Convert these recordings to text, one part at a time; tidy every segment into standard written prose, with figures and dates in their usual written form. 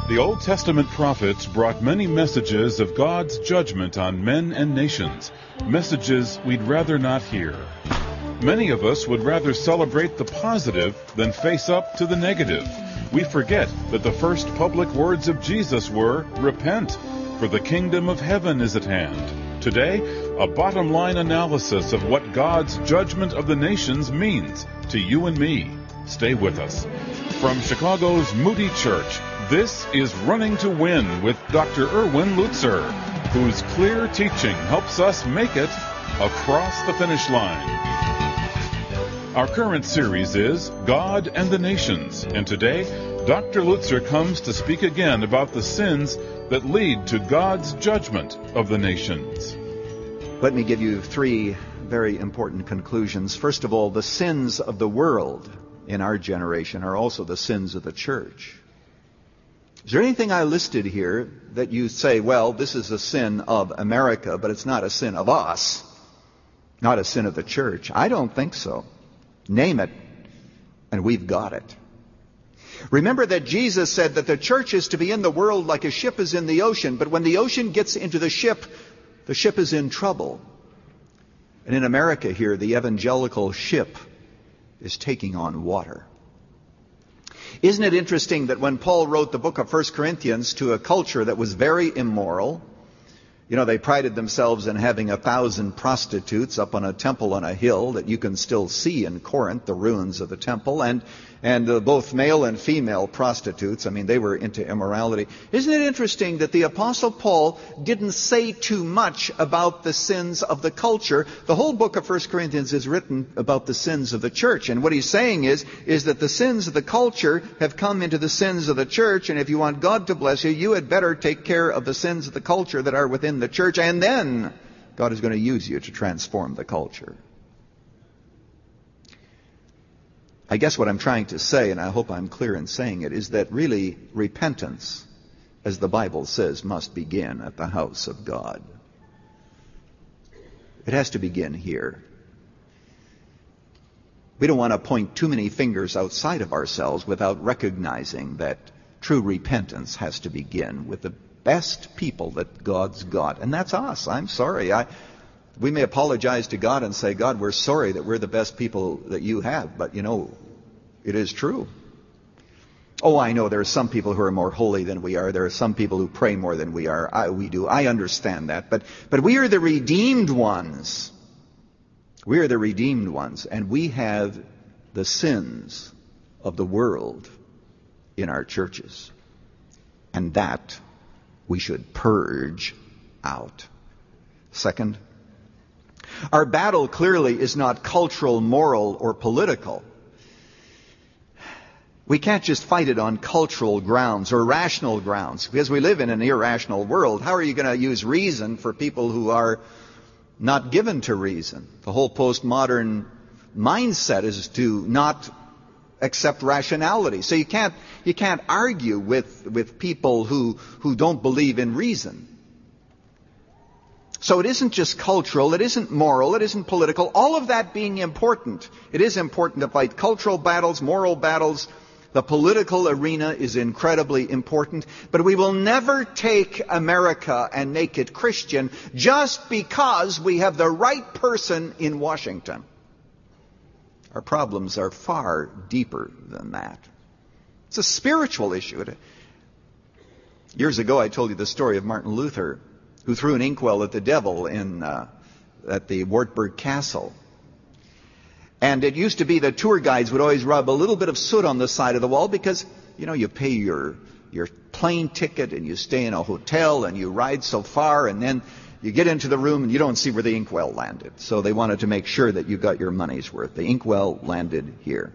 The Old Testament prophets brought many messages of God's judgment on men and nations, messages we'd rather not hear. Many of us would rather celebrate the positive than face up to the negative. We forget that the first public words of Jesus were, "Repent, for the kingdom of heaven is at hand." Today, a bottom-line analysis of what God's judgment of the nations means to you and me. Stay with us. From Chicago's Moody Church, this is Running to Win with Dr. Erwin Lutzer, whose clear teaching helps us make it across the finish line. Our current series is God and the Nations, and today, Dr. Lutzer comes to speak again about the sins that lead to God's judgment of the nations. Let me give you three very important conclusions. First of all, the sins of the world in our generation are also the sins of the church. Is there anything I listed here that you say, well, this is a sin of America, but it's not a sin of us, not a sin of the church? I don't think so. Name it, and we've got it. Remember that Jesus said that the church is to be in the world like a ship is in the ocean, but when the ocean gets into the ship is in trouble. And in America here, the evangelical ship is taking on water. Isn't it interesting that when Paul wrote the book of 1 Corinthians to a culture that was very immoral, they prided themselves in having 1,000 prostitutes up on a temple on a hill that you can still see in Corinth, the ruins of the temple, and both male and female prostitutes. They were into immorality. Isn't it interesting that the Apostle Paul didn't say too much about the sins of the culture? The whole book of 1 Corinthians is written about the sins of the church. And what he's saying is that the sins of the culture have come into the sins of the church, and if you want God to bless you, you had better take care of the sins of the culture that are within the church, and then God is going to use you to transform the culture. I guess what I'm trying to say, and I hope I'm clear in saying it, is that really repentance, as the Bible says, must begin at the house of God. It has to begin here. We don't want to point too many fingers outside of ourselves without recognizing that true repentance has to begin with the best people that God's got, and that's us. I'm sorry. We may apologize to God and say, God, we're sorry that we're the best people that you have, but it is true. Oh, I know there are some people who are more holy than we are. There are some people who pray more than we are. We do. I understand that. But we are the redeemed ones. We are the redeemed ones, and we have the sins of the world in our churches. And that we should purge out. Second, our battle clearly is not cultural, moral, or political. We can't just fight it on cultural grounds or rational grounds, because we live in an irrational world. How are you going to use reason for people who are not given to reason? The whole postmodern mindset is to not accept rationality. So you can't argue with people who don't believe in reason. So it isn't just cultural, it isn't moral, it isn't political. All of that being important. It is important to fight cultural battles, moral battles. The political arena is incredibly important. But we will never take America and make it Christian just because we have the right person in Washington. Our problems are far deeper than that. It's a spiritual issue. Years ago, I told you the story of Martin Luther, who threw an inkwell at the devil at the Wartburg Castle. And it used to be that tour guides would always rub a little bit of soot on the side of the wall because, you pay your plane ticket and you stay in a hotel and you ride so far, and then you get into the room and you don't see where the inkwell landed. So they wanted to make sure that you got your money's worth. The inkwell landed here.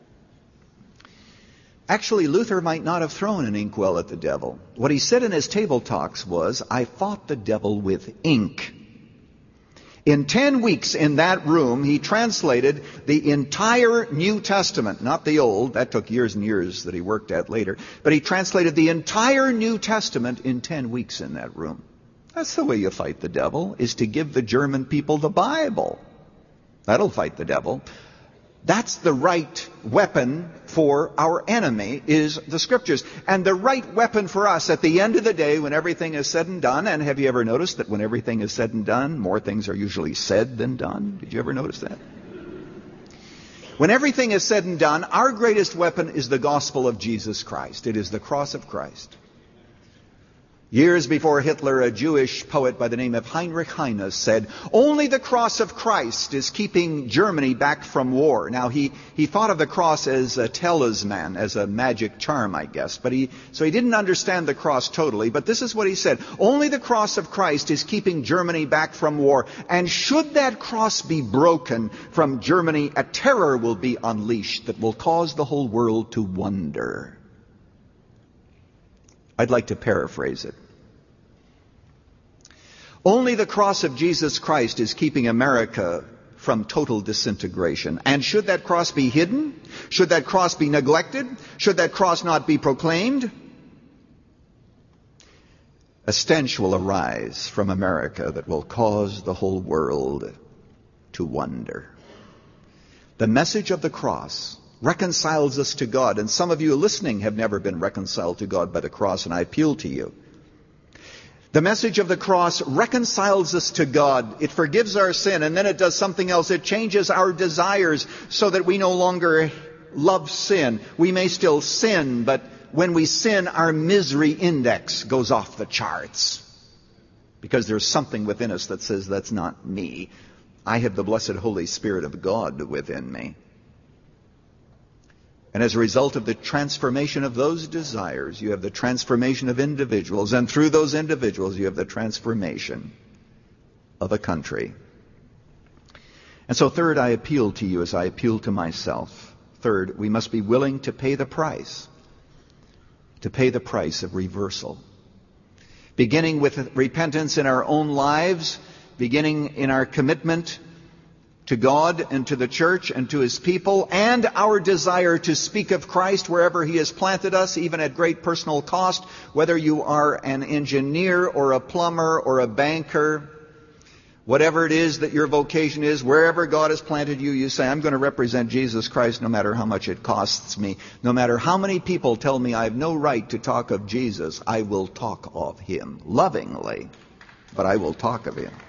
Actually, Luther might not have thrown an inkwell at the devil. What he said in his table talks was, I fought the devil with ink. In 10 weeks in that room, he translated the entire New Testament, not the Old. That took years and years that he worked at later. But he translated the entire New Testament in 10 weeks in that room. That's the way you fight the devil, is to give the German people the Bible. That'll fight the devil. That's the right weapon for our enemy, is the Scriptures. And the right weapon for us at the end of the day, when everything is said and done, and have you ever noticed that when everything is said and done, more things are usually said than done? Did you ever notice that? When everything is said and done, our greatest weapon is the gospel of Jesus Christ. It is the cross of Christ. Years before Hitler, a Jewish poet by the name of Heinrich Heine said, "Only the cross of Christ is keeping Germany back from war." Now, he thought of the cross as a talisman, as a magic charm, I guess. So he didn't understand the cross totally. But this is what he said. "Only the cross of Christ is keeping Germany back from war. And should that cross be broken from Germany, a terror will be unleashed that will cause the whole world to wonder." I'd like to paraphrase it. Only the cross of Jesus Christ is keeping America from total disintegration. And should that cross be hidden? Should that cross be neglected? Should that cross not be proclaimed? A stench will arise from America that will cause the whole world to wonder. The message of the cross reconciles us to God. And some of you listening have never been reconciled to God by the cross, and I appeal to you. The message of the cross reconciles us to God. It forgives our sin, and then it does something else. It changes our desires so that we no longer love sin. We may still sin, but when we sin, our misery index goes off the charts. Because there's something within us that says, that's not me. I have the blessed Holy Spirit of God within me. And as a result of the transformation of those desires, you have the transformation of individuals. And through those individuals, you have the transformation of a country. And so third, I appeal to you as I appeal to myself. Third, we must be willing to pay the price. To pay the price of reversal. Beginning with repentance in our own lives, beginning in our commitment to God and to the church and to His people, and our desire to speak of Christ wherever He has planted us, even at great personal cost, whether you are an engineer or a plumber or a banker, whatever it is that your vocation is, wherever God has planted you, you say, I'm going to represent Jesus Christ no matter how much it costs me. No matter how many people tell me I have no right to talk of Jesus, I will talk of Him lovingly, but I will talk of Him.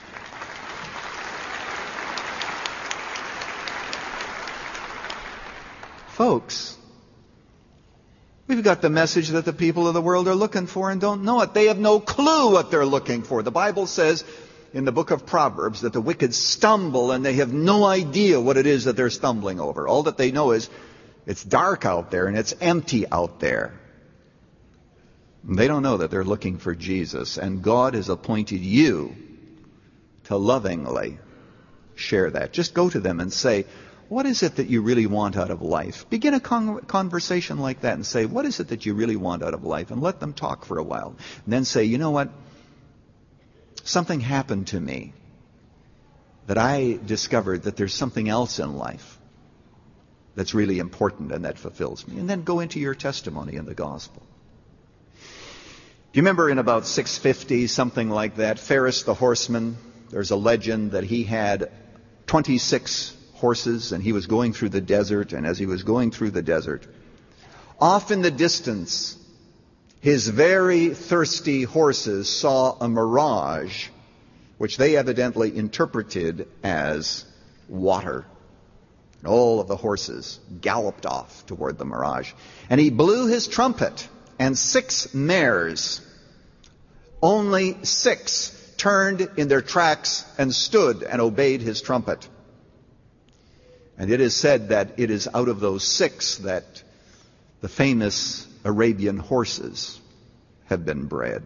Folks, we've got the message that the people of the world are looking for and don't know it. They have no clue what they're looking for. The Bible says in the book of Proverbs that the wicked stumble and they have no idea what it is that they're stumbling over. All that they know is it's dark out there and it's empty out there. And they don't know that they're looking for Jesus. And God has appointed you to lovingly share that. Just go to them and say, what is it that you really want out of life? Begin a conversation like that and say, what is it that you really want out of life? And let them talk for a while. And then say, you know what? Something happened to me that I discovered that there's something else in life that's really important and that fulfills me. And then go into your testimony in the gospel. Do you remember in about 650, something like that, Ferris the horseman, there's a legend that he had 26 horses, and he was going through the desert, and as he was going through the desert, off in the distance, his very thirsty horses saw a mirage, which they evidently interpreted as water. And all of the horses galloped off toward the mirage. And he blew his trumpet, and 6 mares, only 6, turned in their tracks and stood and obeyed his trumpet. And it is said that it is out of those 6 that the famous Arabian horses have been bred.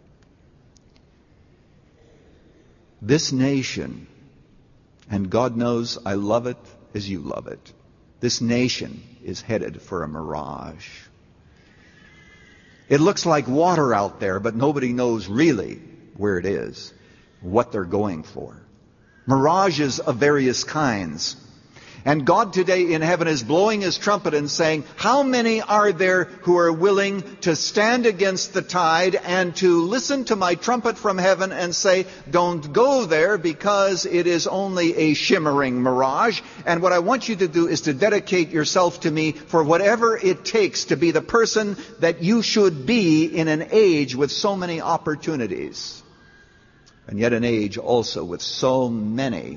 This nation, and God knows I love it as you love it, this nation is headed for a mirage. It looks like water out there, but nobody knows really where it is, what they're going for. Mirages of various kinds. And God today in heaven is blowing his trumpet and saying, how many are there who are willing to stand against the tide and to listen to my trumpet from heaven and say, don't go there because it is only a shimmering mirage. And what I want you to do is to dedicate yourself to me for whatever it takes to be the person that you should be in an age with so many opportunities. And yet an age also with so many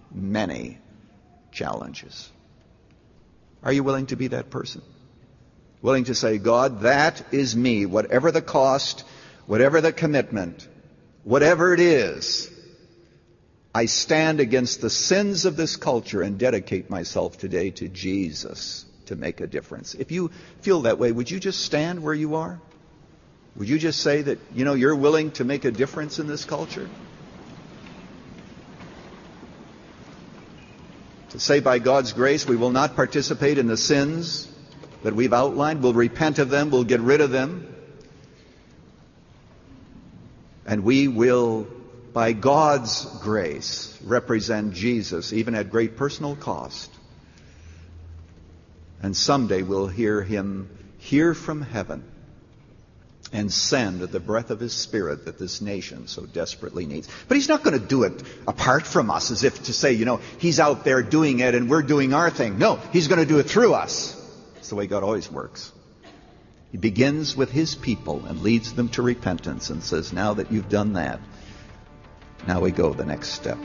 challenges. Are you willing to be that person? Willing to say, God, that is me. Whatever the cost, whatever the commitment, whatever it is, I stand against the sins of this culture and dedicate myself today to Jesus to make a difference. If you feel that way, would you just stand where you are? Would you just say that, you're willing to make a difference in this culture? To say by God's grace we will not participate in the sins that we've outlined. We'll repent of them. We'll get rid of them. And we will, by God's grace, represent Jesus, even at great personal cost. And someday we'll hear him hear from heaven and send the breath of his Spirit that this nation so desperately needs. But he's not going to do it apart from us, as if to say, he's out there doing it and we're doing our thing. No, he's going to do it through us. That's the way God always works. He begins with his people and leads them to repentance and says, now that you've done that, now we go the next step.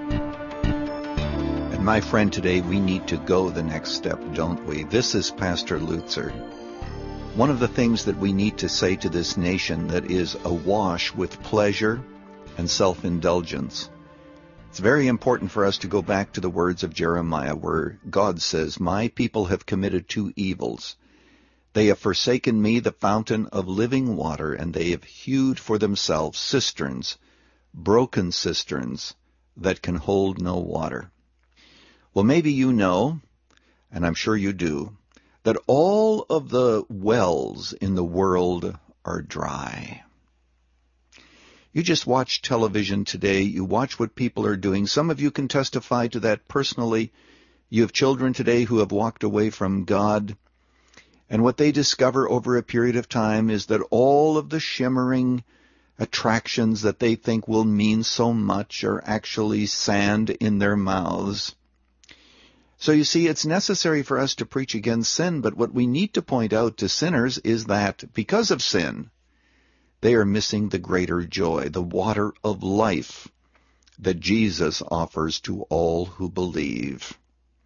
And my friend, today we need to go the next step, don't we? This is Pastor Lutzer. One of the things that we need to say to this nation that is awash with pleasure and self-indulgence, it's very important for us to go back to the words of Jeremiah where God says, my people have committed two evils. They have forsaken me, the fountain of living water, and they have hewed for themselves cisterns, broken cisterns that can hold no water. Well, maybe you know, and I'm sure you do, that all of the wells in the world are dry. You just watch television today. You watch what people are doing. Some of you can testify to that personally. You have children today who have walked away from God. And what they discover over a period of time is that all of the shimmering attractions that they think will mean so much are actually sand in their mouths. So you see, it's necessary for us to preach against sin, but what we need to point out to sinners is that because of sin, they are missing the greater joy, the water of life that Jesus offers to all who believe.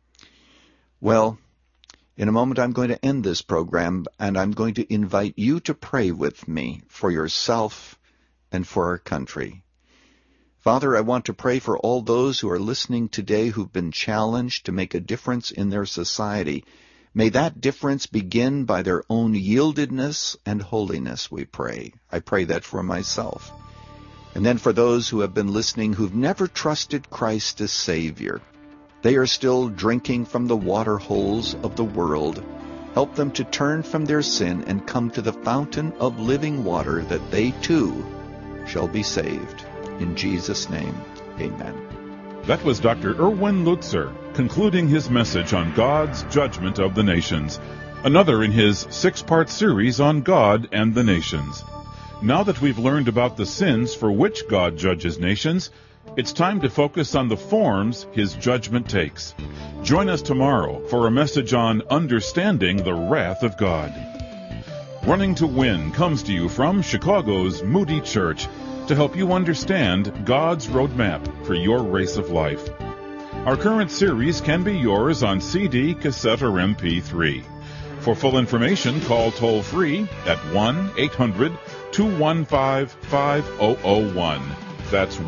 Well, in a moment I'm going to end this program, and I'm going to invite you to pray with me for yourself and for our country. Father, I want to pray for all those who are listening today who've been challenged to make a difference in their society. May that difference begin by their own yieldedness and holiness, we pray. I pray that for myself. And then for those who have been listening who've never trusted Christ as Savior. They are still drinking from the water holes of the world. Help them to turn from their sin and come to the fountain of living water that they too shall be saved. In Jesus' name, amen. That was Dr. Erwin Lutzer concluding his message on God's judgment of the nations, another in his 6-part series on God and the nations. Now that we've learned about the sins for which God judges nations, it's time to focus on the forms his judgment takes. Join us tomorrow for a message on understanding the wrath of God. Running to Win comes to you from Chicago's Moody Church, to help you understand God's roadmap for your race of life. Our current series can be yours on CD, cassette, or MP3. For full information, call toll-free at 1-800-215-5001. That's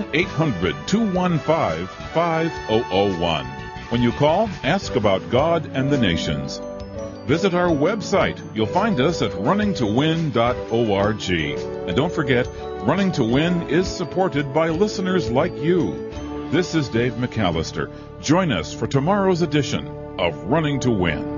1-800-215-5001. When you call, ask about God and the nations. Visit our website. You'll find us at runningtowin.org. And don't forget, Running to Win is supported by listeners like you. This is Dave McAllister. Join us for tomorrow's edition of Running to Win.